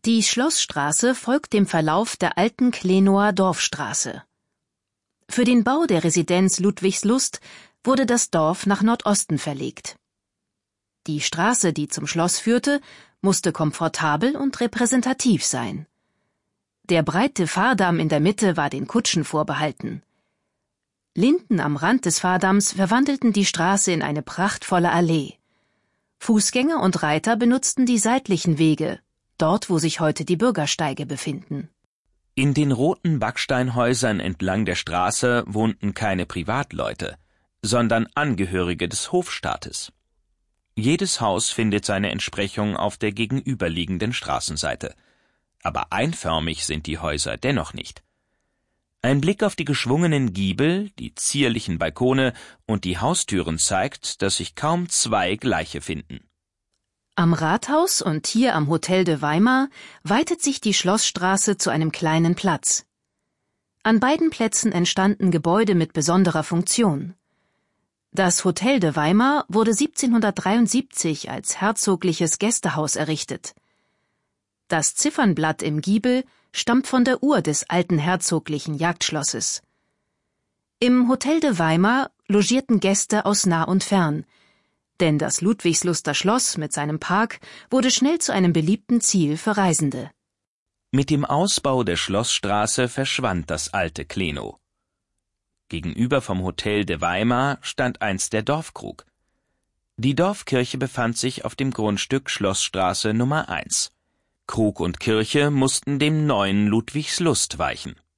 Die Schlossstraße folgt dem Verlauf der alten Klenower Dorfstraße. Für den Bau der Residenz Ludwigslust wurde das Dorf nach Nordosten verlegt. Die Straße, die zum Schloss führte, musste komfortabel und repräsentativ sein. Der breite Fahrdamm in der Mitte war den Kutschen vorbehalten. Linden am Rand des Fahrdamms verwandelten die Straße in eine prachtvolle Allee. Fußgänger und Reiter benutzten die seitlichen Wege, dort wo sich heute die Bürgersteige befinden. In den roten Backsteinhäusern entlang der Straße wohnten keine Privatleute, sondern Angehörige des Hofstaates. Jedes Haus findet seine Entsprechung auf der gegenüberliegenden Straßenseite. Aber einförmig sind die Häuser dennoch nicht. Ein Blick auf die geschwungenen Giebel, die zierlichen Balkone und die Haustüren zeigt, dass sich kaum zwei gleiche finden. Am Rathaus und hier am Hotel de Weimar weitet sich die Schlossstraße zu einem kleinen Platz. An beiden Plätzen entstanden Gebäude mit besonderer Funktion. Das Hotel de Weimar wurde 1773 als herzogliches Gästehaus errichtet. Das Ziffernblatt im Giebel stammt von der Uhr des alten herzoglichen Jagdschlosses. Im Hotel de Weimar logierten Gäste aus nah und fern, denn das Ludwigsluster Schloss mit seinem Park wurde schnell zu einem beliebten Ziel für Reisende. Mit dem Ausbau der Schlossstraße verschwand das alte Klenow. Gegenüber vom Hotel de Weimar stand einst der Dorfkrug. Die Dorfkirche befand sich auf dem Grundstück Schlossstraße Nummer 1. Krug und Kirche mussten dem neuen Ludwigslust weichen.